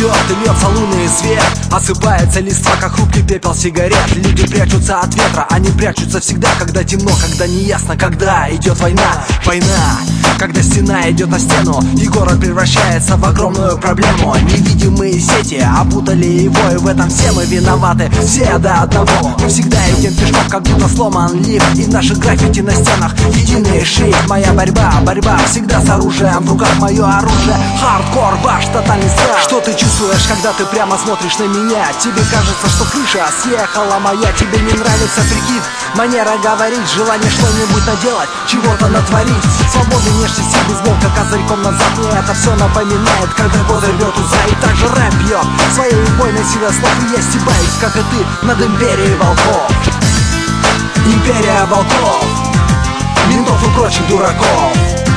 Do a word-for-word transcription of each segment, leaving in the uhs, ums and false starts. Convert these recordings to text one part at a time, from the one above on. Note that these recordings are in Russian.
растет и льется лунный свет. Осыпается листва, как хрупкий пепел сигарет. Люди прячутся от ветра, они прячутся всегда, когда темно, когда неясно, когда идет война. Война, когда стена идет на стену, и город превращается в огромную проблему. Невидимые сети опутали его, и в этом все мы виноваты, все до одного. Мы всегда идем пешком, как будто сломан лифт, и наши граффити на стенах единый шрифт. Моя борьба, борьба всегда с оружием, в руках мое оружие. Хардкор, ваш тотальный страх. Что ты чувствуешь, когда ты прямо смотришь на меня? Тебе кажется, что крыша съехала моя. Тебе не нравится прикид, манера говорить, желание что-нибудь наделать, чего-то натворить. Свободный нежный стиль, бейсболка козырьком назад. Мне это все напоминает, когда годы рвет уза. И также рэп бьет своей убойной силой слов. И я стебаюсь, как и ты, над империей волков. Империя волков, ментов и прочих дураков.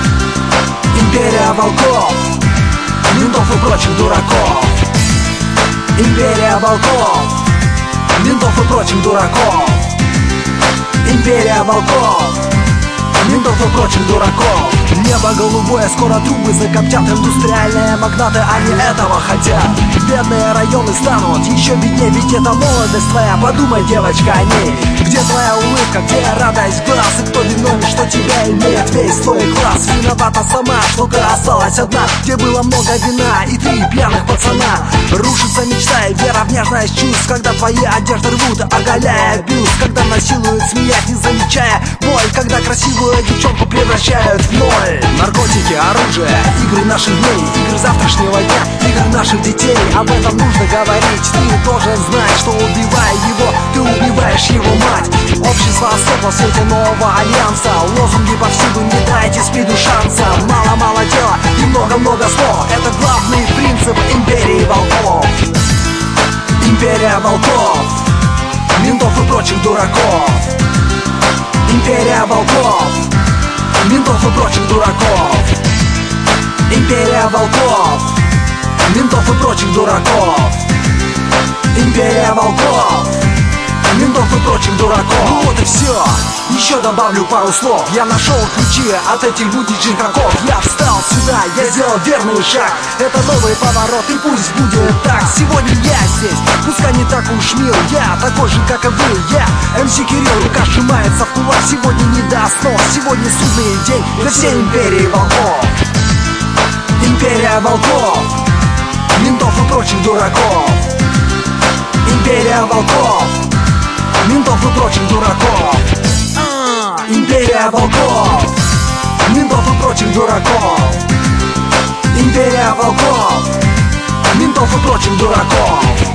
Империя волков, ментов и прочих дураков. Империя волков, ментов и прочих дураков. Империя волков, ментов и прочих дураков. Небо голубое, скоро трубы закоптят. Индустриальные магнаты, они этого хотят. Бедные районы станут еще беднее, ведь это молодость твоя. Подумай, девочка, о ней. Где твоя улыбка, где радость глаз? И кто виновен, что тебя имеет весь твой класс? Виновата сама, что ты осталась одна, где было много вина и три пьяных пацана. Рушится мечта и вера в нежность чувств, когда твои одежды рвут, оголяя бюст. Когда насилуют, смеясь, не замечая боль. Когда красивую девчонку превращают в ноль. Наркотики, оружие, игры наших дней, игры завтрашнего дня, игры наших детей. Об этом нужно говорить. Ты должен знать, что убивая его, ты убиваешь его мать. Общество ослепло в свете нового альянса. Лозунги повсюду: не дайте спиду шанса. Мало-мало дела и много-много слов. Это главный принцип империи волков. Империя волков, ментов и прочих дураков. Империя волков, ментов и прочих дураков. Империя волков, ментов и прочих дураков. Империя волков, ментов и прочих дураков. Ну вот и все, еще добавлю пару слов. Я нашел ключи от этих будничных оков. Я встал сюда, я сделал верный шаг. Это новый поворот, и пусть будет так. Сегодня я здесь, пускай не так уж мил. Я такой же, как и вы, я эм си Кирилл. Рука сжимается в кулак, сегодня не до снов. Сегодня судный день для всей империи волков. Империя волков, ментов и прочих дураков. Империя волков, ментов и прочих дураков. Империя волков, ментов и прочих дураков. Империя волков, ментов и прочих дураков.